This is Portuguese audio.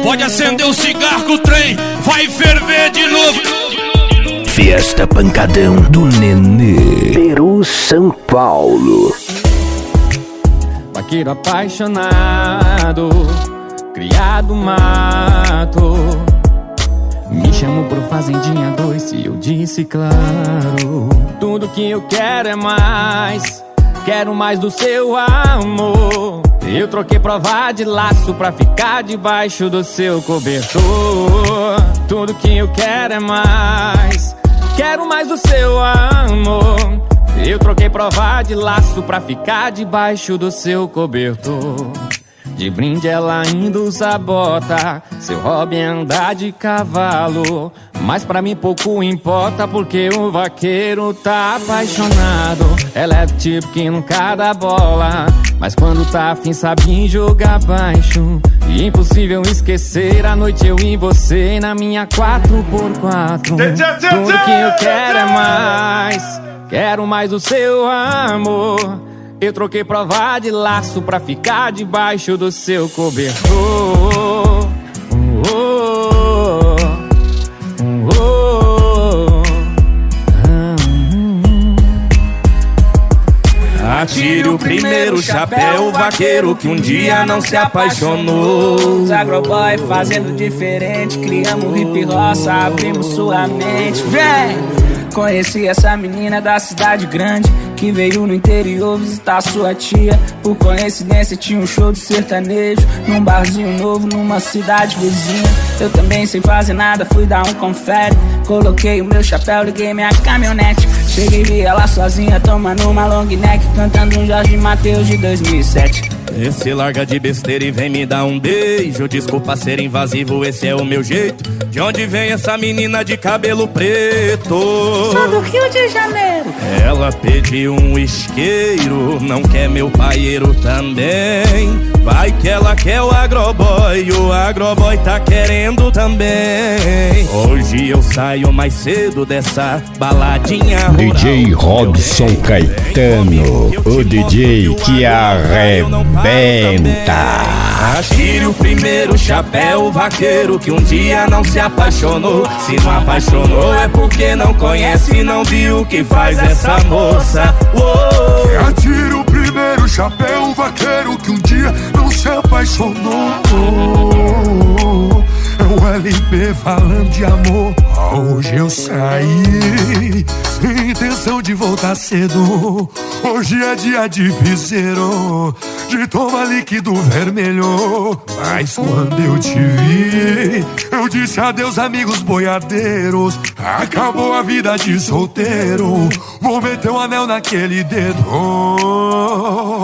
Pode acender o cigarro que o trem vai ferver de novo. Fiesta Pancadão do Nenê, Peru, São Paulo. Vaqueiro apaixonado, criado mato. Me chamou pro Fazendinha 2 e eu disse claro. Tudo que eu quero é mais, quero mais do seu amor. Eu troquei prova de laço pra ficar debaixo do seu cobertor. Tudo que eu quero é mais, quero mais do seu amor. Eu troquei prova de laço pra ficar debaixo do seu cobertor. De brinde ela ainda usa bota, seu hobby é andar de cavalo. Mas pra mim pouco importa porque o vaqueiro tá apaixonado. Ela é do tipo que nunca dá bola, mas quando tá afim sabe jogar baixo. E impossível esquecer a noite eu e você na minha 4x4. Tudo que eu quero é mais, quero mais do seu amor. Eu troquei prova de laço pra ficar debaixo do seu cobertor. Atire o primeiro chapéu, vaqueiro que um dia não se apaixonou. Os agroboy fazendo diferente, criamos hip roça, abrimos sua mente. Vem! Conheci essa menina da cidade grande que veio no interior visitar sua tia. Por coincidência tinha um show de sertanejo num barzinho novo numa cidade vizinha. Eu também sem fazer nada, fui dar um confere. Coloquei o meu chapéu, liguei minha caminhonete. Cheguei e vi ela sozinha tomando uma long neck, cantando um Jorge Mateus de 2007. Esse larga de besteira e vem me dar um beijo. Desculpa ser invasivo, esse é o meu jeito. De onde vem essa menina de cabelo preto? Sou do Rio de Janeiro. Ela pediu um isqueiro, não quer meu paieiro também. Vai que ela quer o agroboy tá querendo também. Hoje eu saio mais cedo dessa baladinha rural. DJ Robson Caetano, o DJ que arrebenta. Atire o primeiro chapéu, vaqueiro que um dia não se apaixonou. Se não apaixonou é porque não conhece e não viu o que faz essa moça. Atire o primeiro chapéu, vaqueiro que um dia não se apaixonou. É o LP falando de amor. Hoje eu saí sem intenção de voltar cedo. Hoje é dia de piseiro, de tomar líquido vermelho. Mas quando eu te vi, eu disse adeus amigos boiadeiros. Acabou a vida de solteiro, vou meter um anel naquele dedo.